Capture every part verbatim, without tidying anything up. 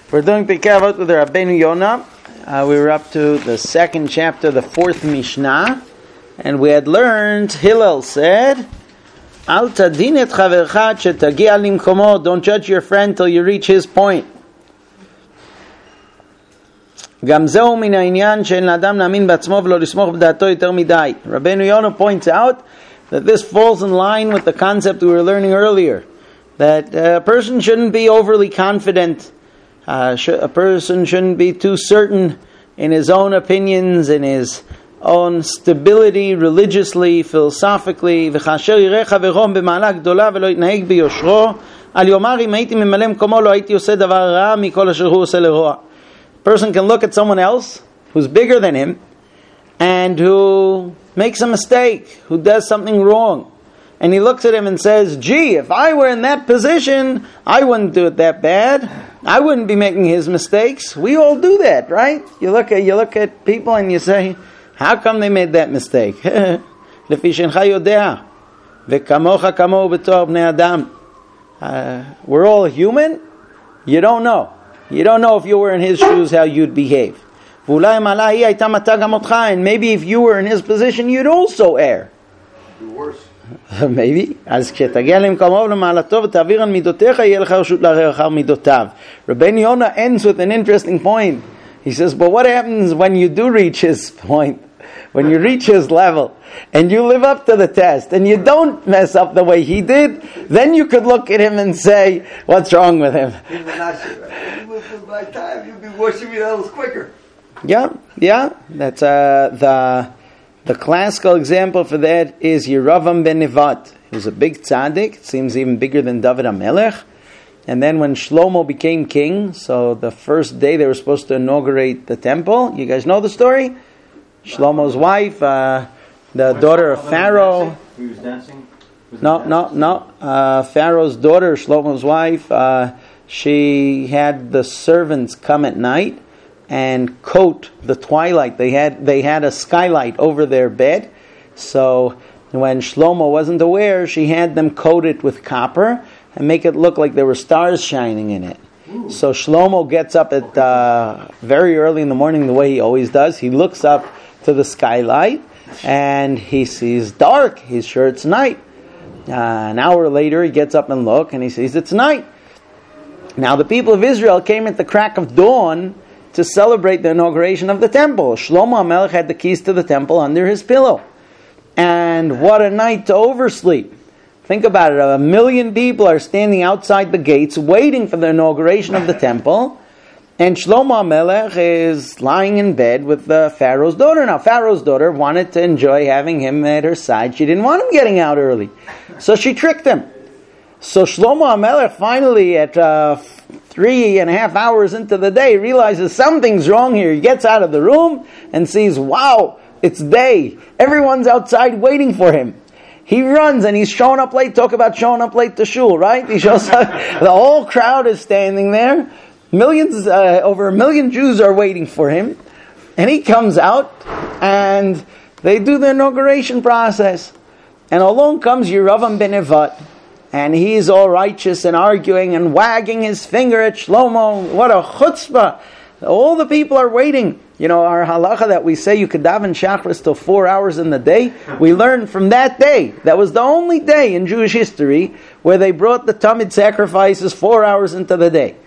We're doing Pirkei Avot with Rabbeinu Yonah. Uh, we were up to the second chapter, the fourth Mishnah, and we had learned, Hillel said, Al tadin et chavercha shetagia limkomo. Don't judge your friend till you reach his point. גם זהו מן העניין שאין לאדם להאמין בעצמו ולא לסמוך בדעתו יותר מדי. Rabbeinu Yonah points out that this falls in line with the concept we were learning earlier, that a person shouldn't be overly confident. Uh, sh- a person shouldn't be too certain in his own opinions, in his own stability, religiously, philosophically. וכאשר יראה חברו במעלה גדולה ולא יתנהג ביושרו, על יאמר אם הייתי ממלא מקומו לא הייתי עושה דבר רע מכל אשר הוא עושה לרוע. A person can look at someone else who's bigger than him and who makes a mistake, who does something wrong. And he looks at him and says, gee, if I were in that position, I wouldn't do it that bad. I wouldn't be making his mistakes. We all do that, right? You look at you look at people and you say, how come they made that mistake? לפי שאינך יודע, וכמוך כמוהו בתור בני אדם. We're all human. You don't know. You don't know if you were in his shoes how you'd behave. ואולי אם עלה היא הייתה מטה גם אותך, and maybe if you were in his position, you'd also err. Do worse. Maybe. אז כשתגיע למקומו ולמעלתו ותעביר על מידותיך, יהיה לך רשות לערער אחר מידותיו. Rabbeinu Yonah ends with an interesting point. He says, but what happens when you do reach his point? When you reach his level, and you live up to the test, and you don't mess up the way he did, then you could look at him and say, what's wrong with him? If you with my time, you'd be washing me down quicker. Yeah, yeah. That's uh, the... The classical example for that is Yeravam ben Nevat. He was a big tzaddik, it seems even bigger than David HaMelech. And then when Shlomo became king, so the first day they were supposed to inaugurate the temple, you guys know the story? Shlomo's wife, uh, the daughter of Pharaoh. He was dancing? Was No, dancing? no, no. Uh, Pharaoh's daughter, Shlomo's wife, uh, she had the servants come at night and coat the twilight. They had they had a skylight over their bed. So when Shlomo wasn't aware, she had them coat it with copper and make it look like there were stars shining in it. Ooh. So Shlomo gets up at uh, very early in the morning, the way he always does. He looks up to the skylight and he sees dark. He's sure it's night. Uh, an hour later, he gets up and look and he sees it's night. Now the people of Israel came at the crack of dawn to celebrate the inauguration of the temple. Shlomo HaMelech had the keys to the temple under his pillow. And what a night to oversleep. Think about it. A million people are standing outside the gates waiting for the inauguration of the temple. And Shlomo HaMelech is lying in bed with the Pharaoh's daughter. Now, Pharaoh's daughter wanted to enjoy having him at her side. She didn't want him getting out early. So she tricked him. So Shlomo HaMelech finally at uh, three and a half hours into the day realizes something's wrong here. He gets out of the room and sees, wow, it's day. Everyone's outside waiting for him. He runs and he's showing up late. Talk about showing up late to shul, right? He shows up. The whole crowd is standing there. Millions, uh, over a million Jews are waiting for him. And he comes out and they do the inauguration process. And along comes Yeravam ben Nevat. And he's all righteous and arguing and wagging his finger at Shlomo. What a chutzpah. All the people are waiting. You know, our halacha that we say you could daven shachris till four hours in the day. We learned from that day. That was the only day in Jewish history where they brought the Tamid sacrifices four hours into the day.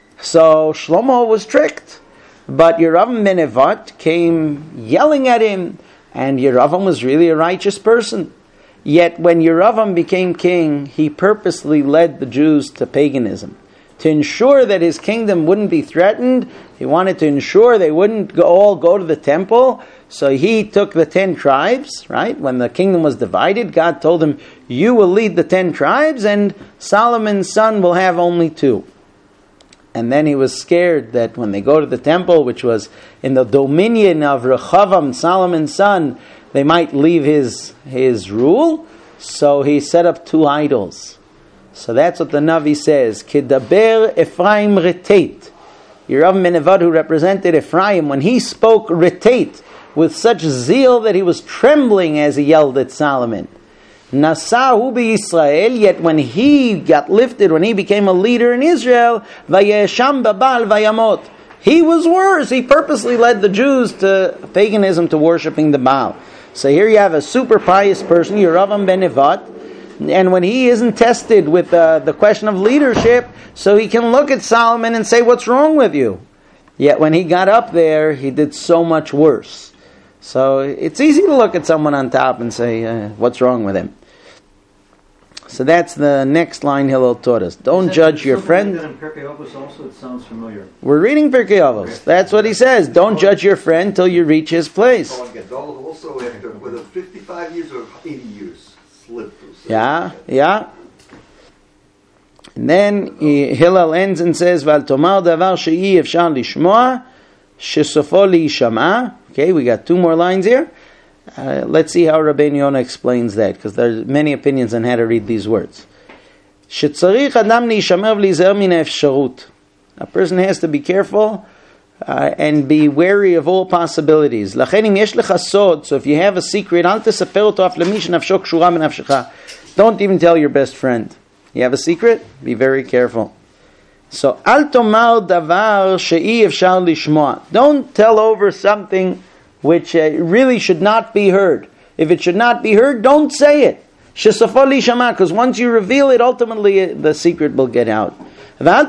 So Shlomo was tricked. But Yeravam ben Nevat came yelling at him. And Yeravam was really a righteous person. Yet when Yeravam became king, he purposely led the Jews to paganism. To ensure that his kingdom wouldn't be threatened, he wanted to ensure they wouldn't go, all go to the temple. So he took the ten tribes, right? When the kingdom was divided, God told him, you will lead the ten tribes and Solomon's son will have only two. And then he was scared that when they go to the temple, which was in the dominion of Rechavam, Solomon's son, they might leave his his rule, so he set up two idols. So that's what the Navi says. Kedaber Ephraim retate. Yeravam ben Nevat, who represented Ephraim, when he spoke retate with such zeal that he was trembling as he yelled at Solomon. Nasahu b'Yisrael, yet when he got lifted, when he became a leader in Israel, vayesham babal vayamot. He was worse. He purposely led the Jews to paganism, to worshiping the Baal. So here you have a super pious person, Yeravam ben Nevat, and when he isn't tested with uh, the question of leadership, so he can look at Solomon and say, what's wrong with you? Yet when he got up there, he did so much worse. So it's easy to look at someone on top and say, uh, what's wrong with him? So that's the next line Hillel taught us. Don't judge your friend. Like in Pirkei Avos also, it sounds familiar. We're reading Pirkei Avos. Okay. That's what he says. Don't judge your friend till you reach his place. Also, after whether fifty-five years or eighty years, slipped. Yeah, yeah. And then he, Hillel ends and says, "Val tomar davar she'i efshar lishmoa, shesofo liishama." Okay, we got two more lines here. Uh, let's see how Rabbeinu Yonah explains that, because there's many opinions on how to read these words. שצריך אדם להישמר ולהיזהר מן האפשרות. A person has to be careful uh, and be wary of all possibilities. לכן אם יש לך סוד, so if you have a secret, אל תספר אותו אף למי שנפשו קשורה בנפשך. Don't even tell your best friend. You have a secret? Be very careful. So, אל תאמר דבר שאי אפשר לשמוע. Don't tell over something which uh, really should not be heard. If it should not be heard, don't say it. Shesofo liishama, because once you reveal it, ultimately uh, the secret will get out. Don't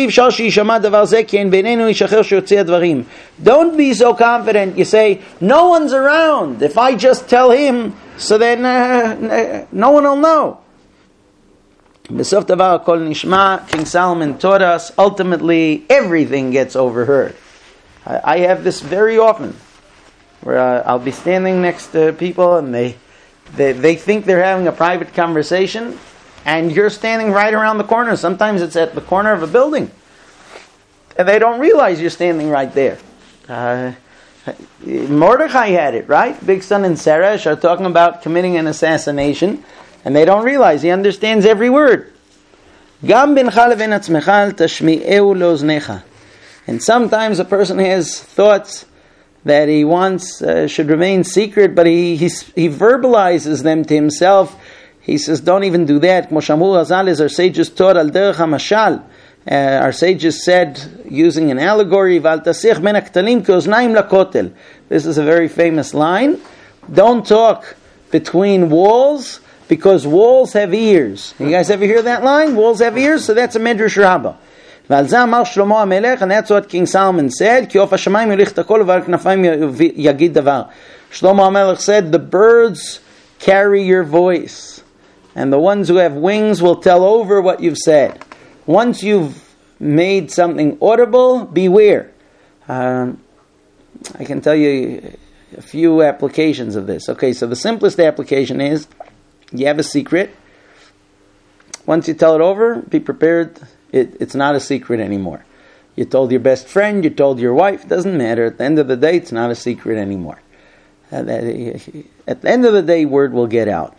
be so confident. You say, no one's around. If I just tell him, so then uh, no one will know. B'sof davar kol nishma, King Solomon taught us, ultimately everything gets overheard. I, I have this very often. Where uh, I'll be standing next to people and they, they they think they're having a private conversation, and you're standing right around the corner. Sometimes it's at the corner of a building, and they don't realize you're standing right there. Uh, Mordechai had it, right? Big Son and Seresh are talking about committing an assassination, and they don't realize he understands every word. And sometimes a person has thoughts that he wants uh, should remain secret, but he, he he verbalizes them to himself. He says, don't even do that. Our sages taught al derech hamashal. Our sages said, using an allegory, this is a very famous line. Don't talk between walls, because walls have ears. You guys ever hear that line? Walls have ears? So that's a Medrash Rabbah. And that's what King Solomon said. Shlomo HaMelech said, the birds carry your voice, and the ones who have wings will tell over what you've said. Once you've made something audible, beware. Um, I can tell you a few applications of this. Okay, so the simplest application is, you have a secret. Once you tell it over, be prepared. It, it's not a secret anymore. You told your best friend, you told your wife, it doesn't matter. At the end of the day, it's not a secret anymore. At the end of the day, word will get out.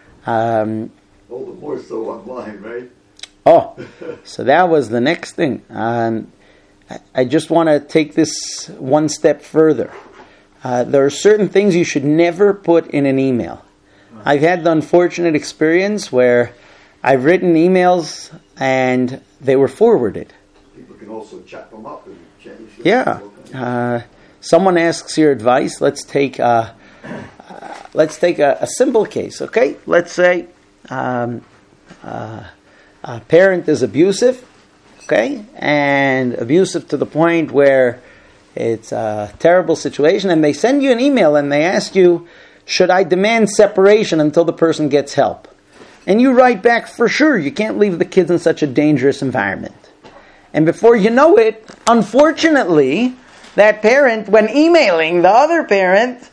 Um, All the more so online, right? Oh, so that was the next thing. Um, I, I just want to take this one step further. Uh, there are certain things you should never put in an email. I've had the unfortunate experience where I've written emails and they were forwarded. People can also chat them up and change. Yeah. Uh, someone asks your advice. Let's take a, uh, let's take a, a simple case. Okay, let's say um, uh, a parent is abusive. Okay, and abusive to the point where it's a terrible situation, and they send you an email and they ask you, should I demand separation until the person gets help? And you write back, for sure, you can't leave the kids in such a dangerous environment. And before you know it, unfortunately, that parent, when emailing the other parent,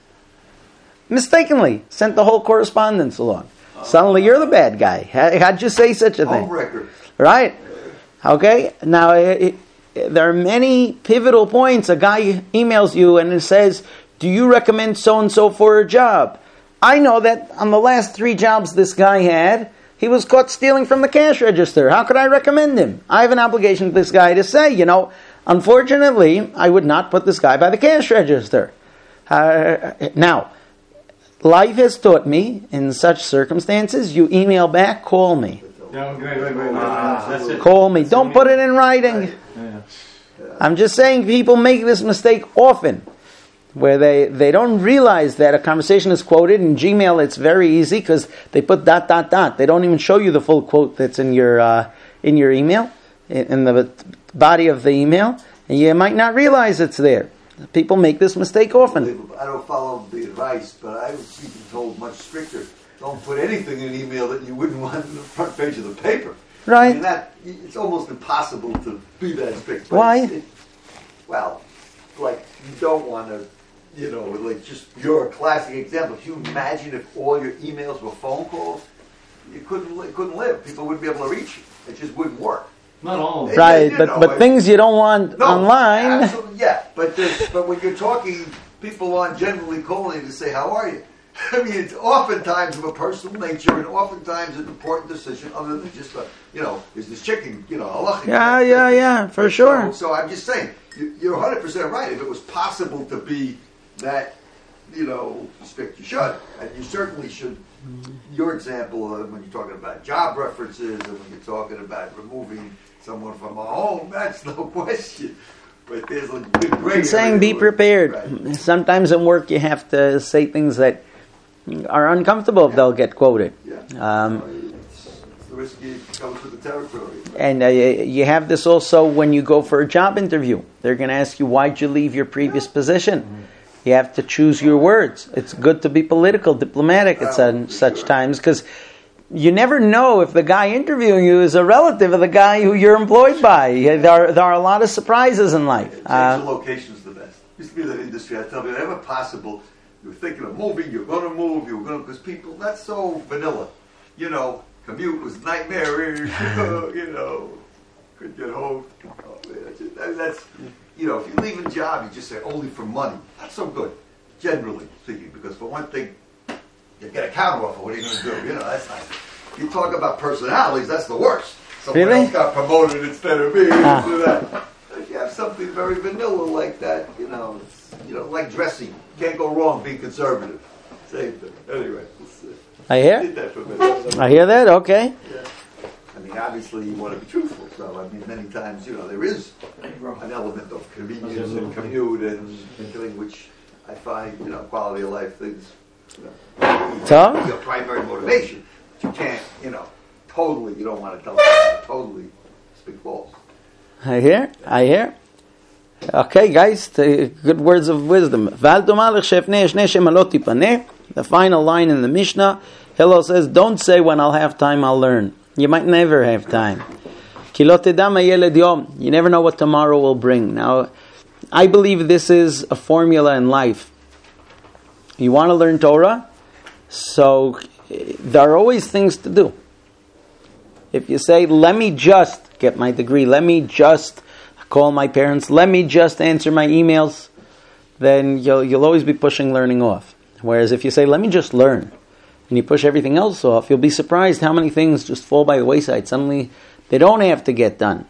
mistakenly sent the whole correspondence along. Uh, Suddenly you're the bad guy. How'd you say such a thing? On record. Right? Okay? Now, it, it, there are many pivotal points. A guy emails you and it says, do you recommend so-and-so for a job? I know that on the last three jobs this guy had, he was caught stealing from the cash register. How could I recommend him? I have an obligation to this guy to say, you know, unfortunately, I would not put this guy by the cash register. Uh, now, life has taught me, in such circumstances, you email back, call me. No, wait, wait, wait, wait. That's it. Call me. Don't put it in writing. Yeah. I'm just saying people make this mistake often, where they, they don't realize that a conversation is quoted. In Gmail, it's very easy because they put dot, dot, dot. They don't even show you the full quote that's in your uh, in your email, in, in the body of the email, and you might not realize it's there. People make this mistake often. I don't follow the advice, but I was being told much stricter. Don't put anything in an email that you wouldn't want on the front page of the paper. Right. I mean, that, it's almost impossible to be that strict. But Why? It's, it, well, like, you don't want to, you know, like, just, you're a classic example. Can you imagine if all your emails were phone calls? You couldn't, you couldn't live. People wouldn't be able to reach you. It just wouldn't work. Not all of them. Right, You but know, but I- things you don't want No, online. absolutely, yeah, but there's, but when you're talking, people aren't generally calling to say, how are you? I mean, it's oftentimes of a personal nature, and oftentimes an important decision, other than just, a, you know, is this chicken, you know, halachic? Yeah, yeah, yeah, for sure. So, so I'm just saying, you, you're one hundred percent right. If it was possible to be that, you know, strict, you should, and you certainly should. Your example of when you're talking about job references, and when you're talking about removing someone from a home, that's no question. But there's a good grade. I'm saying be prepared. Right. Sometimes in work you have to say things that are uncomfortable if they'll get quoted. Yeah. Um, it's, it's the risk you comes with the territory. and uh, you have this also when you go for a job interview. They're going to ask you, why'd you leave your previous position? You have to choose your words. It's good to be political, diplomatic at such, such times, because you never know if the guy interviewing you is a relative of the guy who you're employed by. There are, there are a lot of surprises in life. Change Uh, the location's the best. Used to be that industry. I tell you, whenever possible, you're thinking of moving, you're going to move, you're going to, because people, that's so vanilla. You know, commute was nightmarish, you know, couldn't get home. Oh, man, that's, just, that- that's, you know, if you leave a job, you just say only for money. That's so good, generally speaking, because for one thing, you get a counter offer, what are you going to do? You know, that's not, you talk about personalities, that's the worst. Someone Really? else got promoted instead of me, Ah. do that. If you have something very vanilla like that, you know, it's, you know, like dressing, can't go wrong being conservative. Same thing. Anyway, it's, uh, I hear. did that for a minute. I hear that. Okay. Yeah. I mean, obviously you want to be truthful, so I mean, many times, you know, there is an element of convenience and commute and thing which I find, you know, quality of life things, you know, So? your primary motivation. But you can't, you know, totally, you don't want to tell them, totally speak false. I hear. I hear. Okay, guys, the good words of wisdom. The final line in the Mishnah, Hillel says, don't say when I'll have time, I'll learn. You might never have time. You never know what tomorrow will bring. Now, I believe this is a formula in life. You want to learn Torah, so there are always things to do. If you say, let me just get my degree, let me just call my parents, let me just answer my emails, then you'll, you'll always be pushing learning off. Whereas if you say, let me just learn, and you push everything else off, you'll be surprised how many things just fall by the wayside. Suddenly, they don't have to get done.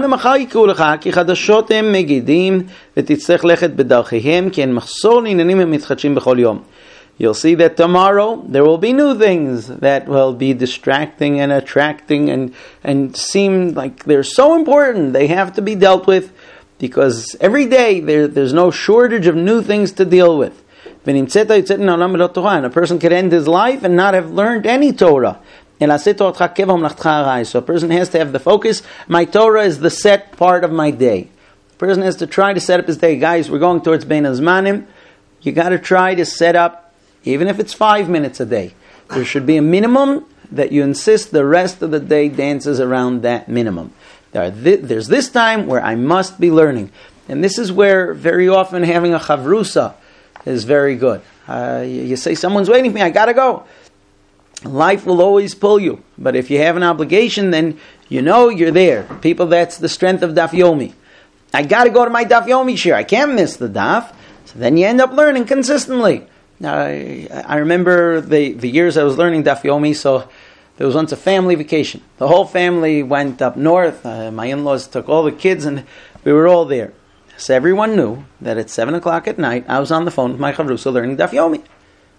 You'll see that tomorrow there will be new things that will be distracting and attracting and, and seem like they're so important. They have to be dealt with because every day there, there's no shortage of new things to deal with. And a person could end his life and not have learned any Torah. So a person has to have the focus. My Torah is the set part of my day. A person has to try to set up his day. Guys, we're going towards Bein Hazmanim. You got to try to set up, even if it's five minutes a day. There should be a minimum that you insist the rest of the day dances around that minimum. There are th- there's this time where I must be learning. And this is where very often having a chavrusa is very good. Uh, you, you say, someone's waiting for me, I got to go. Life will always pull you. But if you have an obligation, then you know you're there. People, that's the strength of Daf Yomi. I got to go to my Daf Yomi shir. I can't miss the Daf. So then you end up learning consistently. I, I remember the, the years I was learning Daf Yomi, so there was once a family vacation. The whole family went up north. Uh, my in-laws took all the kids and we were all there. So everyone knew that at seven o'clock at night, I was on the phone with my chavrusa learning Daf Yomi.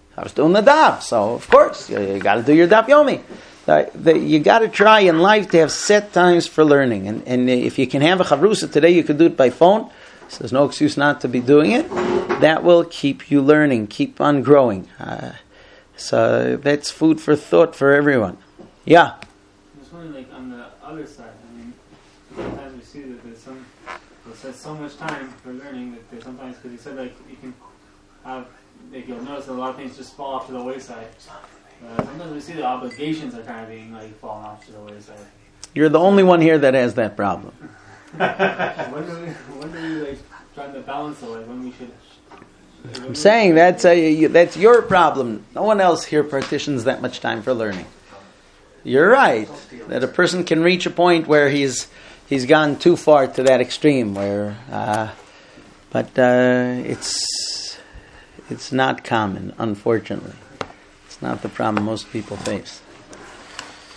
I was doing the daf, so of course you, you got to do your daf yomi. Uh, the, you got to try in life to have set times for learning, and, and if you can have a chavrusa today, you could do it by phone. So there's no excuse not to be doing it. That will keep you learning, keep on growing. Uh, so that's food for thought for everyone. Yeah. I was wondering, like on the other side, I mean, sometimes we see that there's some, it says so much time for learning that there's sometimes, because he said like you can have, like you'll notice that a lot of things just fall off to the wayside. Uh, sometimes we see the obligations are kind of being like falling off to the wayside. You're the only one here that has that problem. when do we, when do we like try to balance it? Like when we should. Like, I'm saying that's a, that's your problem. No one else here partitions that much time for learning. You're right that a person can reach a point where he's he's gone too far to that extreme. Where, uh, but uh, it's it's not common, unfortunately. It's not the problem most people face.